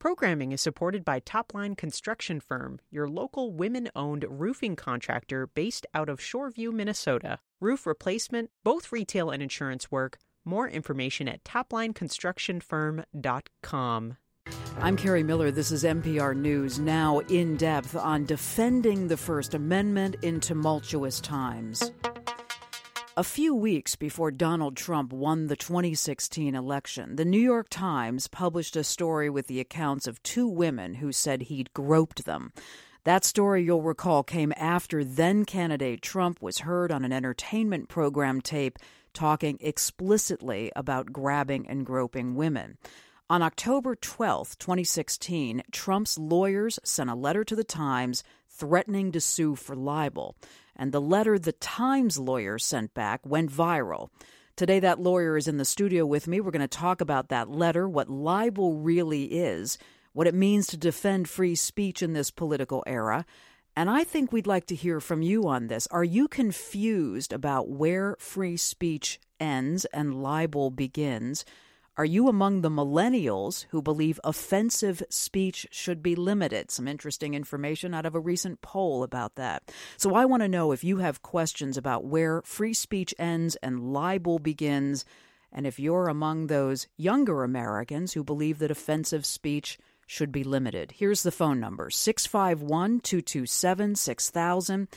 Programming is supported by Topline Construction Firm, your local women-owned roofing contractor based out of Shoreview, Minnesota. Roof replacement, both retail and insurance work. More information at toplineconstructionfirm.com. I'm Carrie Miller. This is NPR News, now in depth on defending the First Amendment in tumultuous times. A few weeks before Donald Trump won the 2016 election, the New York Times published a story with the accounts of two women who said he'd groped them. That story, you'll recall, came after then-candidate Trump was heard on an entertainment program tape talking explicitly about grabbing and groping women. On October 12, 2016, Trump's lawyers sent a letter to the Times threatening to sue for libel. And the letter the Times lawyer sent back went viral. Today, that lawyer is in the studio with me. We're going to talk about that letter, what libel really is, what it means to defend free speech in this political era. And I think we'd like to hear from you on this. Are you confused about where free speech ends and libel begins? Are you among the millennials who believe offensive speech should be limited? Some interesting information out of a recent poll about that. So I want to know if you have questions about where free speech ends and libel begins, and if you're among those younger Americans who believe that offensive speech should be limited. Here's the phone number, 651-227-6000,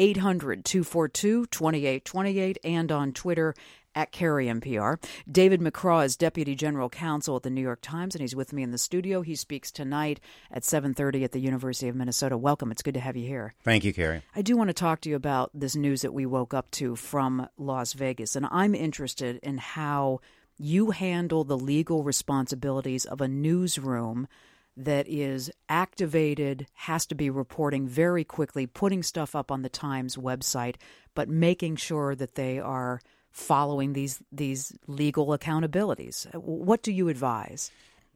800-242-2828, and on Twitter, at Carrie NPR. David McCraw is Deputy General Counsel at the New York Times, and he's with me in the studio. He speaks tonight at 7:30 at the University of Minnesota. Welcome. It's good to have you here. Thank you, Carrie. I do want to talk to you about this news that we woke up to from Las Vegas, and I'm interested in how you handle the legal responsibilities of a newsroom that is activated, has to be reporting very quickly, putting stuff up on the Times website, but making sure that they are following these legal accountabilities. What do you advise?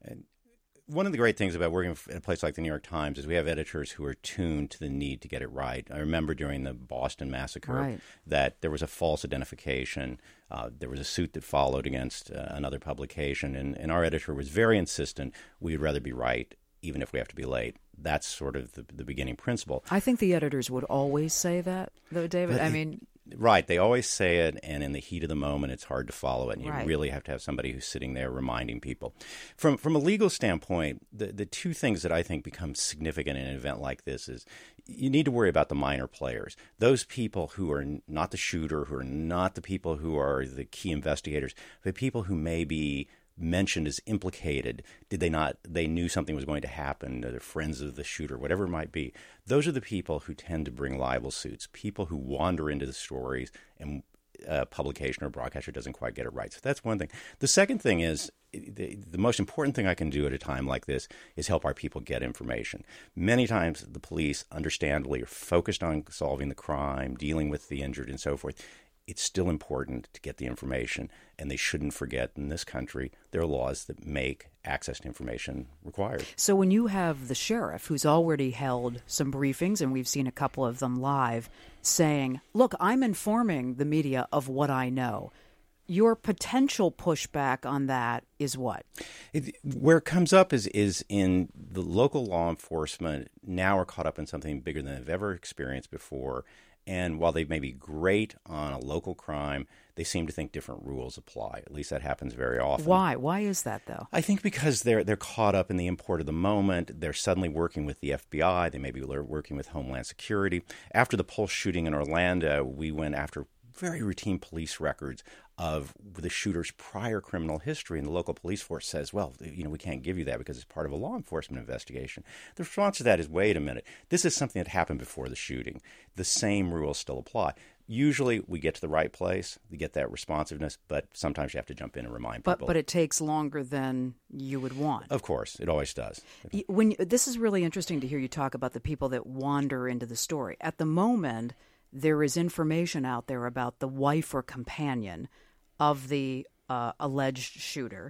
One of the great things about working in a place like the New York Times is we have editors who are tuned to the need to get it right. I remember during the Boston massacre that there was a false identification. There was a suit that followed against another publication, and our editor was very insistent we'd rather be right even if we have to be late. That's sort of the beginning principle. I think the editors would always say that, though, David. Right. They always say it, and in the heat of the moment, it's hard to follow it, and you really have to have somebody who's sitting there reminding people. From a legal standpoint, the two things that I think become significant in an event like this is you need to worry about the minor players, those people who are not the shooter, who are not the people who are the key investigators, but people who may be mentioned as implicated. They knew something was going to happen, they're friends of the shooter, whatever it might be. Those are the people who tend to bring libel suits, people who wander into the stories and publication or broadcaster doesn't quite get it right. So that's one thing. The second thing is the most important thing I can do at a time like this is help our people get information. Many times the police, understandably, are focused on solving the crime, dealing with the injured and so forth. It's still important to get the information, and they shouldn't forget in this country there are laws that make access to information required. So when you have the sheriff, who's already held some briefings, and we've seen a couple of them live, saying, look, I'm informing the media of what I know, your potential pushback on that is what? Where it comes up is in the local law enforcement now are caught up in something bigger than they've ever experienced before. And while they may be great on a local crime, they seem to think different rules apply. At least that happens very often. Why? Why is that, though? I think because they're caught up in the import of the moment. They're suddenly working with the FBI. They may be working with Homeland Security. After the Pulse shooting in Orlando, we went after very routine police records of the shooter's prior criminal history, and the local police force says, well, we can't give you that because it's part of a law enforcement investigation. The response to that is, wait a minute, this is something that happened before the shooting. The same rules still apply. Usually we get to the right place, we get that responsiveness, but sometimes you have to jump in and remind people. But it takes longer than you would want. Of course, it always does. This is really interesting to hear you talk about the people that wander into the story. At the moment, there is information out there about the wife or companion of the alleged shooter.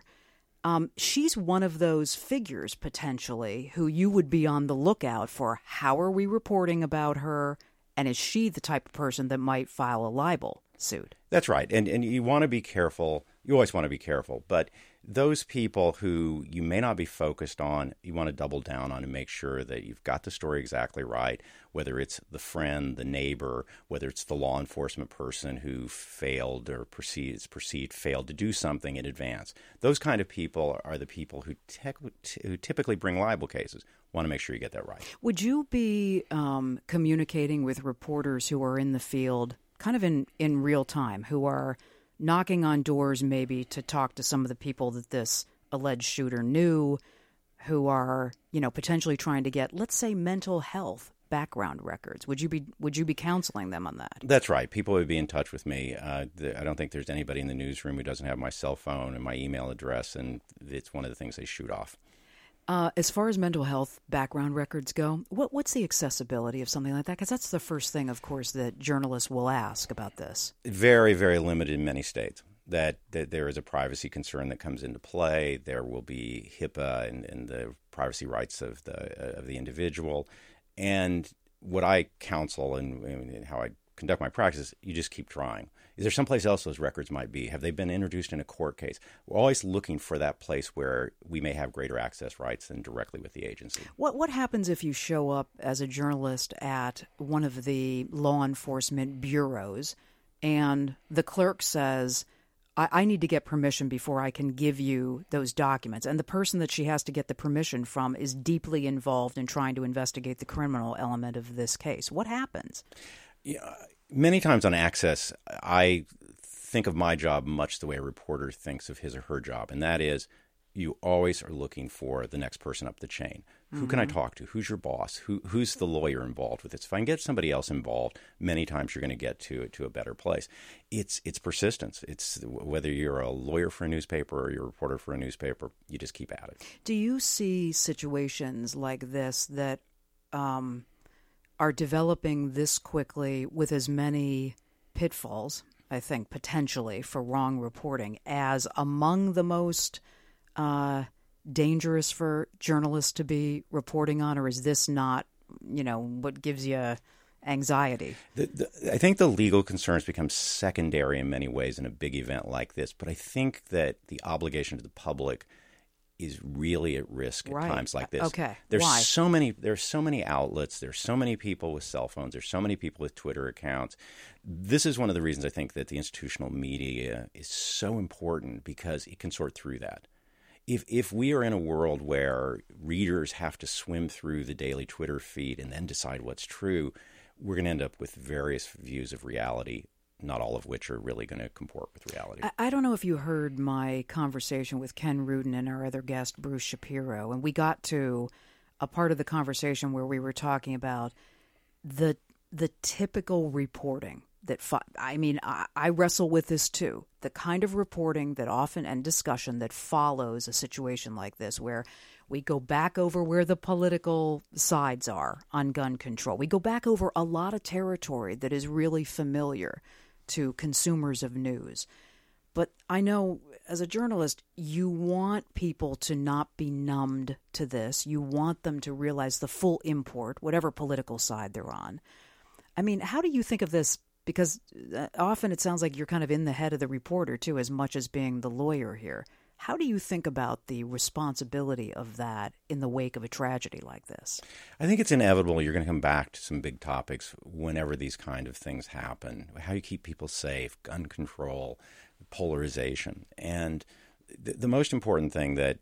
She's one of those figures, potentially, who you would be on the lookout for. How are we reporting about her? And is she the type of person that might file a libel suit? That's right. And you want to be careful you always want to be careful. But those people who you may not be focused on, you want to double down on and make sure that you've got the story exactly right, whether it's the friend, the neighbor, whether it's the law enforcement person who failed or perceived failed to do something in advance. Those kind of people are the people who typically bring libel cases. Want to make sure you get that right. Would you be communicating with reporters who are in the field kind of in real time, who are knocking on doors maybe to talk to some of the people that this alleged shooter knew, who are, potentially trying to get, let's say, mental health background records? Would you be counseling them on that? That's right. People would be in touch with me. I don't think there's anybody in the newsroom who doesn't have my cell phone and my email address, and it's one of the things they shoot off. As far as mental health background records go, what's the accessibility of something like that? Because that's the first thing, of course, that journalists will ask about this. Very, very limited in many states. That there is a privacy concern that comes into play. There will be HIPAA and the privacy rights of the individual. And what I counsel and how I conduct my practice, you just keep trying. Is there someplace else those records might be? Have they been introduced in a court case? We're always looking for that place where we may have greater access rights than directly with the agency. What happens if you show up as a journalist at one of the law enforcement bureaus and the clerk says, I need to get permission before I can give you those documents, and the person that she has to get the permission from is deeply involved in trying to investigate the criminal element of this case? What happens? Yeah, many times on access, I think of my job much the way a reporter thinks of his or her job, and that is you always are looking for the next person up the chain. Mm-hmm. Who can I talk to? Who's your boss? Who's the lawyer involved with this? If I can get somebody else involved, many times you're going to get to a better place. It's persistence. It's whether you're a lawyer for a newspaper or you're a reporter for a newspaper, you just keep at it. Do you see situations like this that are developing this quickly with as many pitfalls, I think, potentially for wrong reporting as among the most dangerous for journalists to be reporting on, or is this not, what gives you anxiety? I think the legal concerns become secondary in many ways in a big event like this, but I think that the obligation to the public is really at risk at times like this. Okay. There's Why? so many outlets, there's so many people with cell phones, there's so many people with Twitter accounts. This is one of the reasons I think that the institutional media is so important, because it can sort through that. If we are in a world where readers have to swim through the daily Twitter feed and then decide what's true, we're going to end up with various views of reality, not all of which are really going to comport with reality. I don't know if you heard my conversation with Ken Rudin and our other guest, Bruce Shapiro, and we got to a part of the conversation where we were talking about the typical reporting that I wrestle with this too. The kind of reporting that often and discussion that follows a situation like this, where we go back over where the political sides are on gun control. We go back over a lot of territory that is really familiar to consumers of news. But I know as a journalist, you want people to not be numbed to this. You want them to realize the full import, whatever political side they're on. I mean, how do you think of this? Because often it sounds like you're kind of in the head of the reporter, too, as much as being the lawyer here. How do you think about the responsibility of that in the wake of a tragedy like this? I think it's inevitable you're going to come back to some big topics whenever these kind of things happen. How you keep people safe, gun control, polarization. And the most important thing that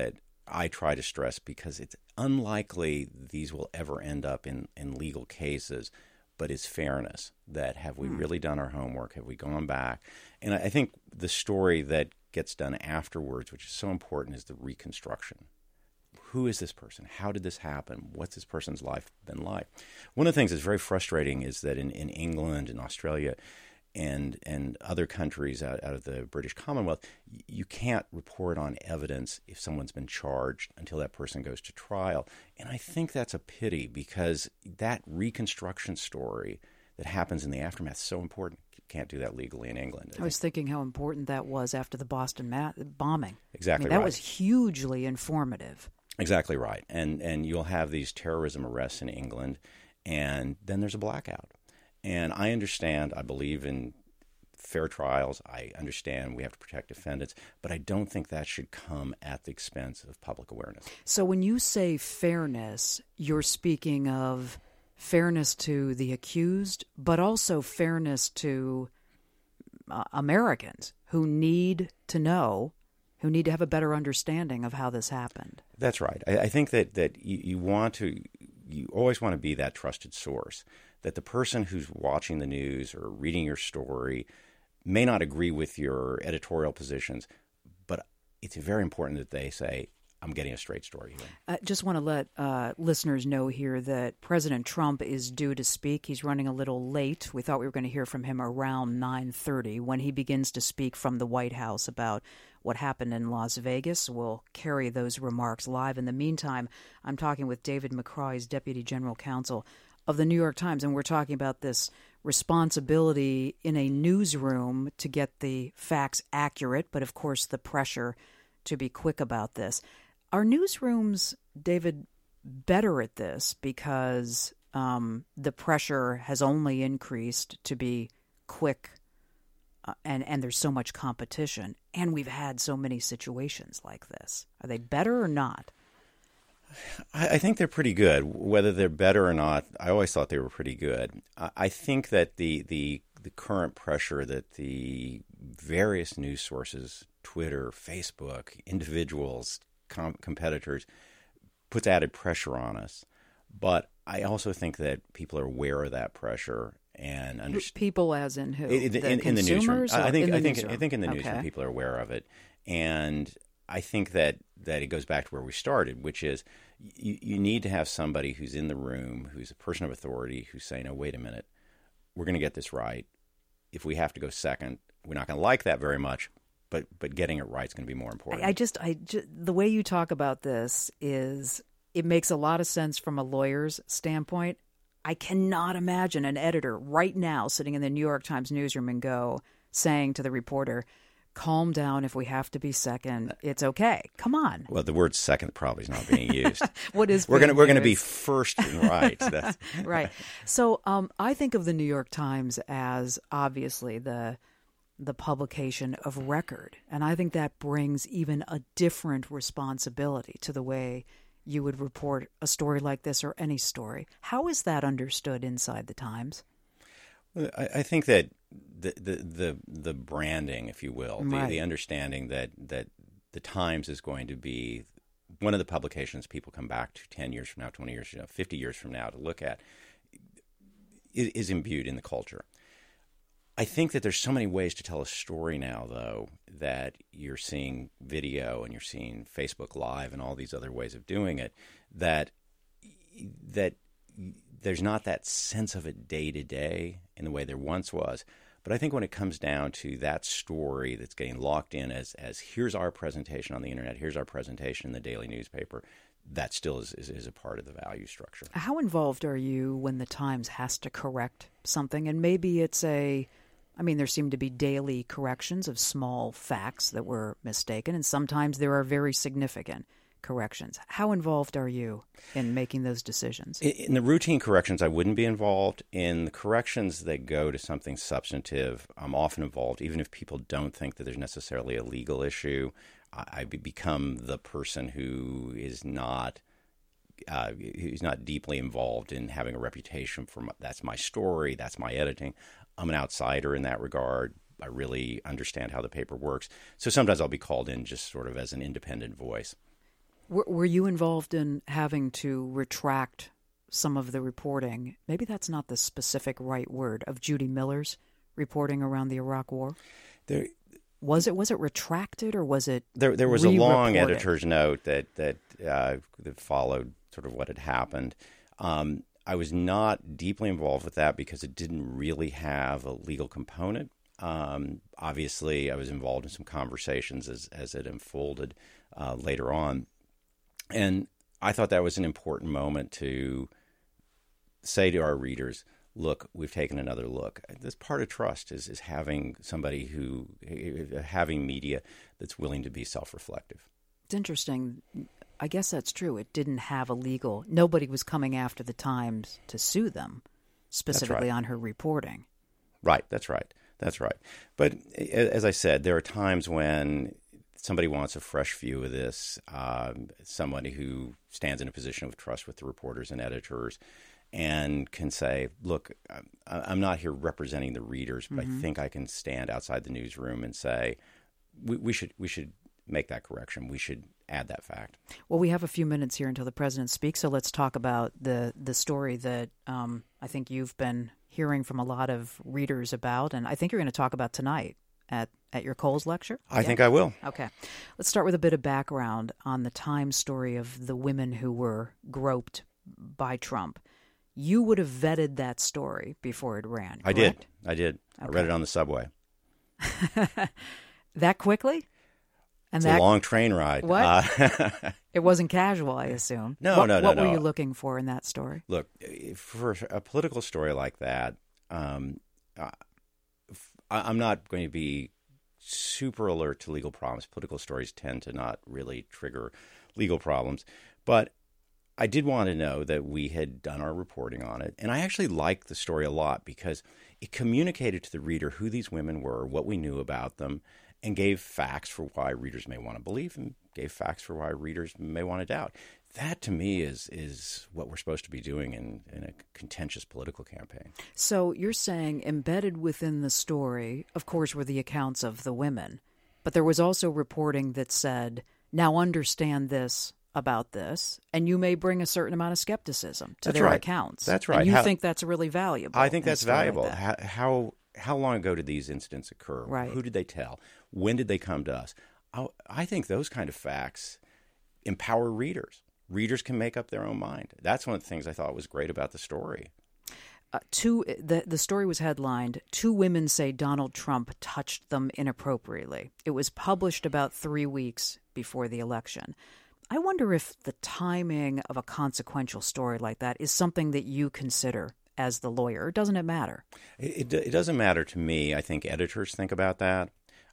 I try to stress, because it's unlikely these will ever end up in legal cases, but is fairness. That have we really done our homework? Have we gone back? And I think the story that gets done afterwards, which is so important, is the reconstruction. Who is this person? How did this happen? What's this person's life been like? One of the things that's very frustrating is that in England and Australia and other countries out of the British Commonwealth, you can't report on evidence if someone's been charged until that person goes to trial. And I think that's a pity, because that reconstruction story that happens in the aftermath is so important. You can't do that legally in England. I was thinking how important that was after the Boston bombing. Exactly that right. was hugely informative. Exactly right. And you'll have these terrorism arrests in England, and then there's a blackout. And I understand, I believe in fair trials. I understand we have to protect defendants, but I don't think that should come at the expense of public awareness. So when you say fairness, you're speaking of fairness to the accused, but also fairness to Americans who need to know, who need to have a better understanding of how this happened. That's right. I think that you always want to be that trusted source, that the person who's watching the news or reading your story may not agree with your editorial positions, but it's very important that they say, I'm getting a straight story here. I just want to let listeners know here that President Trump is due to speak. He's running a little late. We thought we were going to hear from him around 9:30 when he begins to speak from the White House about what happened in Las Vegas. We'll carry those remarks live. In the meantime, I'm talking with David McCraw, he's Deputy General Counsel of the New York Times, and we're talking about this responsibility in a newsroom to get the facts accurate, but of course the pressure to be quick about this. Are newsrooms, David, better at this because the pressure has only increased to be quick and there's so much competition, and we've had so many situations like this? Are they better or not? I think they're pretty good. Whether they're better or not, I always thought they were pretty good. I think that the current pressure that the various news sources, Twitter, Facebook, individuals, competitors, puts added pressure on us. But I also think that people are aware of that pressure and understand. People, as in who? In the newsroom. I think in the newsroom okay. people are aware of it, and I think that it goes back to where we started, which is you need to have somebody who's in the room, who's a person of authority, who's saying, "Oh, wait a minute, we're going to get this right. If we have to go second, we're not going to like that very much." But getting it right is going to be more important. I just the way you talk about this is, it makes a lot of sense from a lawyer's standpoint. I cannot imagine an editor right now sitting in the New York Times newsroom and saying to the reporter, calm down, if we have to be second, it's okay. Come on. Well, the word second probably is not being used. What is we're going to be first and right. That's right. So I think of the New York Times as obviously the publication of record. And I think that brings even a different responsibility to the way you would report a story like this or any story. How is that understood inside the Times? Well, I think that the branding, if you will, right. the understanding that the Times is going to be one of the publications people come back to 10 years from now, 20 years from now, 50 years from now to look at is imbued in the culture. I think that there's so many ways to tell a story now, though, that you're seeing video and you're seeing Facebook Live and all these other ways of doing it, that there's not that sense of it day to day in the way there once was. But I think when it comes down to that story that's getting locked in as here's our presentation on the internet, here's our presentation in the daily newspaper, that still is a part of the value structure. How involved are you when the Times has to correct something? And maybe it's there seem to be daily corrections of small facts that were mistaken, and sometimes there are very significant corrections. How involved are you in making those decisions? In the routine corrections, I wouldn't be involved. In the corrections that go to something substantive, I'm often involved, even if people don't think that there's necessarily a legal issue. I become the person who is not deeply involved in having a reputation for that's my story, that's my editing. I'm an outsider in that regard. I really understand how the paper works. So sometimes I'll be called in just sort of as an independent voice. Were you involved in having to retract some of the reporting? Maybe that's not the specific right word, of Judy Miller's reporting around the Iraq War? Was it retracted, or was it There was a long editor's note that followed sort of what had happened. I was not deeply involved with that because it didn't really have a legal component. Obviously, I was involved in some conversations as it unfolded later on. And I thought that was an important moment to say to our readers, look, we've taken another look. This part of trust is having somebody having media that's willing to be self-reflective. It's interesting. I guess that's true. It didn't have nobody was coming after the Times to sue them specifically on her reporting. Right, that's right. That's right. But as I said, there are times when somebody wants a fresh view of this, somebody who stands in a position of trust with the reporters and editors and can say, look, I'm not here representing the readers, but I think I can stand outside the newsroom and say, we should make that correction. We should add that fact. Well, we have a few minutes here until the president speaks, so let's talk about the story that I think you've been hearing from a lot of readers about, and I think you're going to talk about tonight at your Coles lecture. I think I will. Okay. Let's start with a bit of background on the Times story of the women who were groped by Trump. You would have vetted that story before it ran, correct? I did. Okay. I read it on the subway. That quickly? And it's a long train ride. What? It wasn't casual, I assume. No. What were you looking for in that story? Look, for a political story like that, I'm not going to be super alert to legal problems. Political stories tend to not really trigger legal problems. But I did want to know that we had done our reporting on it. And I actually liked the story a lot because it communicated to the reader who these women were, what we knew about them, and gave facts for why readers may want to believe and gave facts for why readers may want to doubt. That, to me, is what we're supposed to be doing in a contentious political campaign. So you're saying embedded within the story, of course, were the accounts of the women. But there was also reporting that said, now understand this about this, and you may bring a certain amount of skepticism to their accounts. That's right. And you think that's really valuable. I think that's valuable. Like that. How long ago did these incidents occur? Right. Who did they tell? When did they come to us? I think those kind of facts empower readers. Readers can make up their own mind. That's one of the things I thought was great about the story. The story was headlined, "Two Women Say Donald Trump Touched Them Inappropriately." It was published about 3 weeks before the election. I wonder if the timing of a consequential story like that is something that you consider as the lawyer, or doesn't it matter? It doesn't matter to me. I think editors think about that.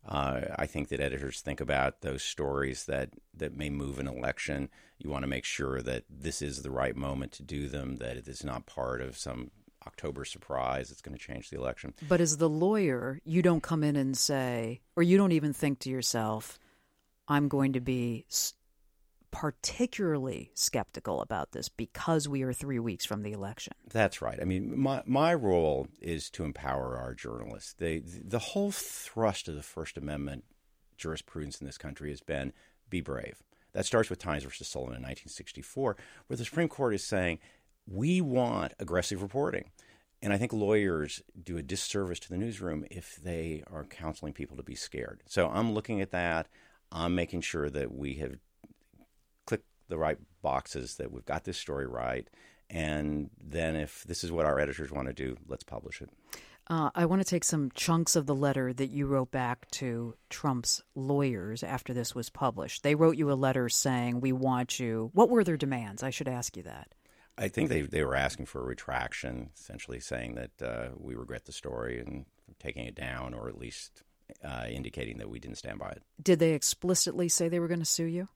I think that editors think about those stories that may move an election. You want to make sure that this is the right moment to do them, that it is not part of some October surprise that's going to change the election. But as the lawyer, you don't come in and say, or you don't even think to yourself, I'm going to be particularly skeptical about this because we are 3 weeks from the election. That's right. I mean, my role is to empower our journalists. The whole thrust of the First Amendment jurisprudence in this country has been be brave. That starts with Times versus Sullivan in 1964, where the Supreme Court is saying we want aggressive reporting. And I think lawyers do a disservice to the newsroom if they are counseling people to be scared. So I'm looking at that. I'm making sure that we have clicked the right boxes, that we've got this story right. And then if this is what our editors want to do, let's publish it. I want to take some chunks of the letter that you wrote back to Trump's lawyers after this was published. They wrote you a letter saying, we want you. What were their demands? I should ask you that. I think they were asking for a retraction, essentially saying that we regret the story and taking it down, or at least indicating that we didn't stand by it. Did they explicitly say they were going to sue you?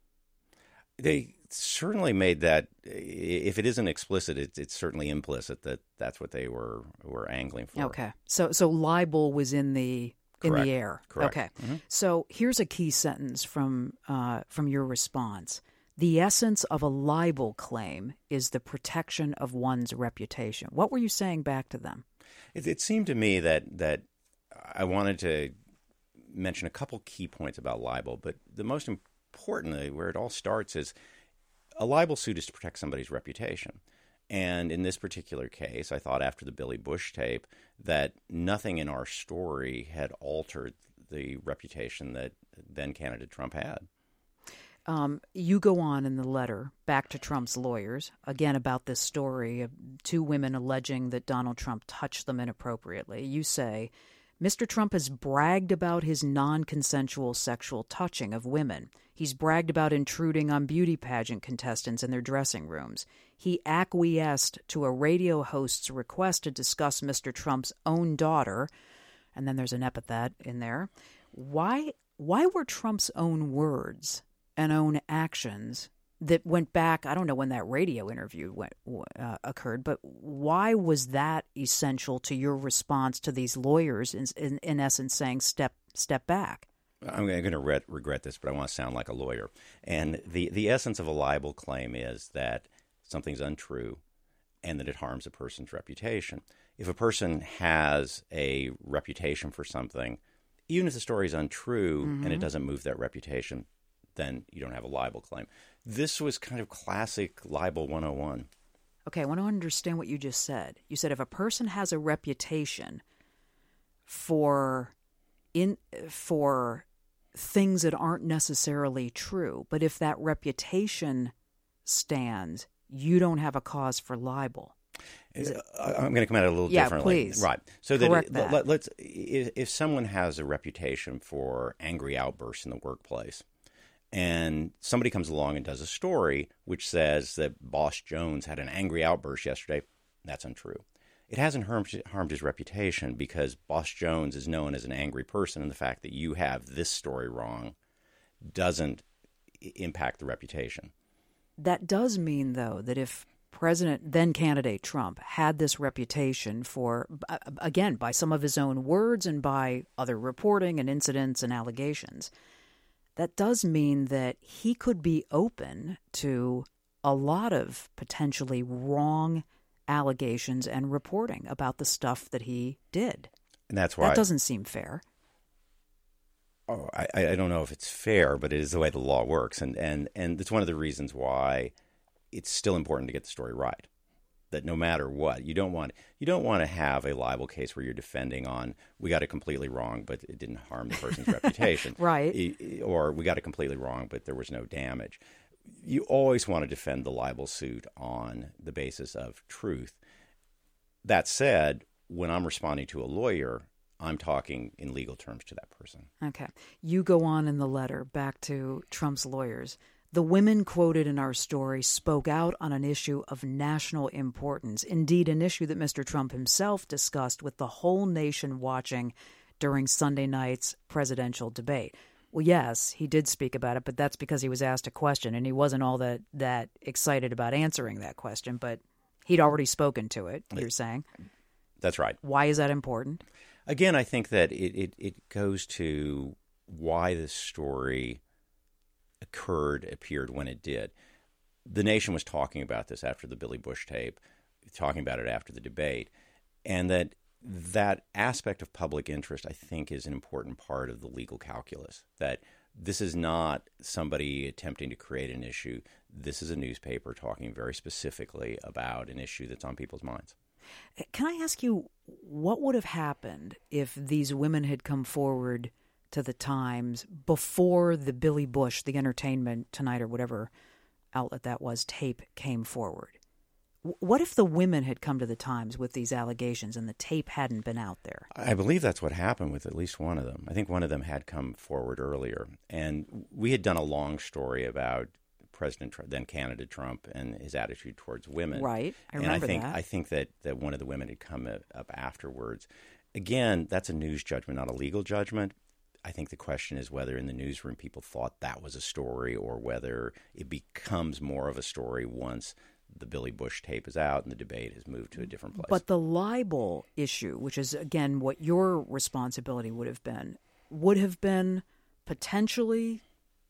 They certainly made that. If it isn't explicit, it's certainly implicit that that's what they were angling for. Okay, so libel was in the air. Correct. Okay, So here's a key sentence from your response. The essence of a libel claim is the protection of one's reputation. What were you saying back to them? It seemed to me that I wanted to mention a couple key points about libel, but the most importantly, where it all starts, is a libel suit is to protect somebody's reputation. And in this particular case, I thought after the Billy Bush tape that nothing in our story had altered the reputation that then candidate Trump had. You go on in the letter back to Trump's lawyers, again about this story of two women alleging that Donald Trump touched them inappropriately. You say, Mr. Trump has bragged about his non-consensual sexual touching of women. He's bragged about intruding on beauty pageant contestants in their dressing rooms. He acquiesced to a radio host's request to discuss Mr. Trump's own daughter, and then there's an epithet in there. Why were Trump's own words and own actions that went back. I don't know when that radio interview occurred, but why was that essential to your response to these lawyers in essence saying step back? I'm going to regret this, but I want to sound like a lawyer. And the essence of a libel claim is that something's untrue and that it harms a person's reputation. If a person has a reputation for something, even if the story is untrue and it doesn't move that reputation, then you don't have a libel claim. This was kind of classic libel 101. Okay, I want to understand what you just said. You said if a person has a reputation for things that aren't necessarily true, but if that reputation stands, you don't have a cause for libel. I'm going to come at it a little differently. Please. Right. So that let's if someone has a reputation for angry outbursts in the workplace, and somebody comes along and does a story which says that Boss Jones had an angry outburst yesterday, that's untrue. It hasn't harmed his reputation because Boss Jones is known as an angry person, and the fact that you have this story wrong doesn't impact the reputation. That does mean, though, that if then candidate Trump had this reputation for, again, by some of his own words and by other reporting and incidents and allegations, that does mean that he could be open to a lot of potentially wrong allegations and reporting about the stuff that he did. And that's why that doesn't seem fair. Oh, I don't know if it's fair, but it is the way the law works, and it's one of the reasons why it's still important to get the story right. That no matter what, you don't want to have a libel case where you're defending on we got it completely wrong, but it didn't harm the person's reputation, right? Or we got it completely wrong, but there was no damage. You always want to defend the libel suit on the basis of truth. That said, when I'm responding to a lawyer, I'm talking in legal terms to that person. Okay. You go on in the letter back to Trump's lawyers. The women quoted in our story spoke out on an issue of national importance, indeed an issue that Mr. Trump himself discussed with the whole nation watching during Sunday night's presidential debate. Well, yes, he did speak about it, but that's because he was asked a question, and he wasn't all that excited about answering that question, but he'd already spoken to it, you're saying? That's right. Why is that important? Again, I think that it goes to why this story appeared when it did. The nation was talking about this after the Billy Bush tape, talking about it after the debate, and that aspect of public interest, I think, is an important part of the legal calculus, that this is not somebody attempting to create an issue. This is a newspaper talking very specifically about an issue that's on people's minds. Can I ask you, what would have happened if these women had come forward to the Times before the Billy Bush, the Entertainment Tonight or whatever outlet that was, tape came forward? What if the women had come to the Times with these allegations and the tape hadn't been out there? I believe that's what happened with at least one of them. I think one of them had come forward earlier. And we had done a long story about then candidate Trump and his attitude towards women. Right. I remember that. I think that one of the women had come up afterwards. Again, that's a news judgment, not a legal judgment. I think the question is whether in the newsroom people thought that was a story or whether it becomes more of a story once the Billy Bush tape is out and the debate has moved to a different place. But the libel issue, which is, again, what your responsibility would have been potentially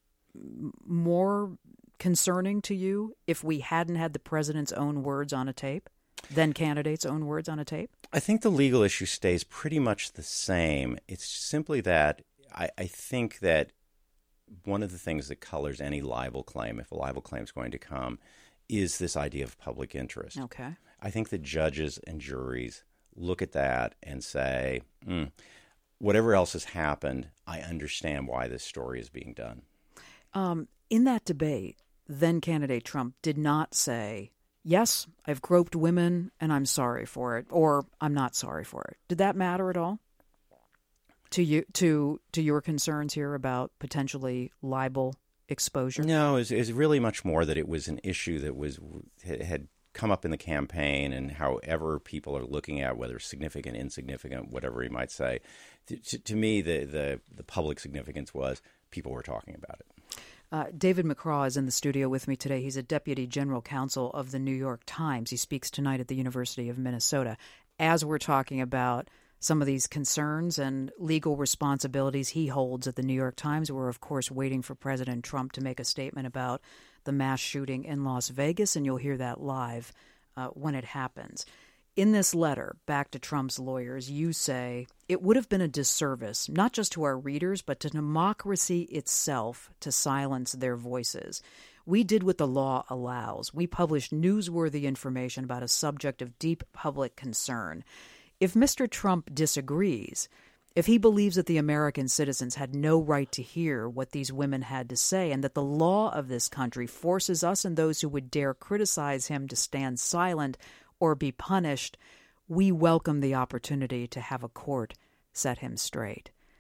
more concerning to you if we hadn't had the president's own words on a tape, then candidates' own words on a tape? I think the legal issue stays pretty much the same. It's simply that I think that one of the things that colors any libel claim, if a libel claim is going to come, is this idea of public interest. Okay. I think that judges and juries look at that and say, whatever else has happened, I understand why this story is being done. In that debate, then candidate Trump did not say, yes, I've groped women and I'm sorry for it, or I'm not sorry for it. Did that matter at all to you, to your concerns here about potentially libel exposure? No, it's really much more that it was an issue that had come up in the campaign, and however people are looking at whether significant, insignificant, whatever you might say, to me the public significance was people were talking about it. David McCraw is in the studio with me today. He's a deputy general counsel of the New York Times. He speaks tonight at the University of Minnesota. As we're talking about some of these concerns and legal responsibilities he holds at the New York Times, we're, of course, waiting for President Trump to make a statement about the mass shooting in Las Vegas, and you'll hear that live when it happens. In this letter back to Trump's lawyers, you say it would have been a disservice, not just to our readers, but to democracy itself to silence their voices. We did what the law allows. We published newsworthy information about a subject of deep public concern. If Mr. Trump disagrees, if he believes that the American citizens had no right to hear what these women had to say and that the law of this country forces us and those who would dare criticize him to stand silent or be punished, we welcome the opportunity to have a court set him straight.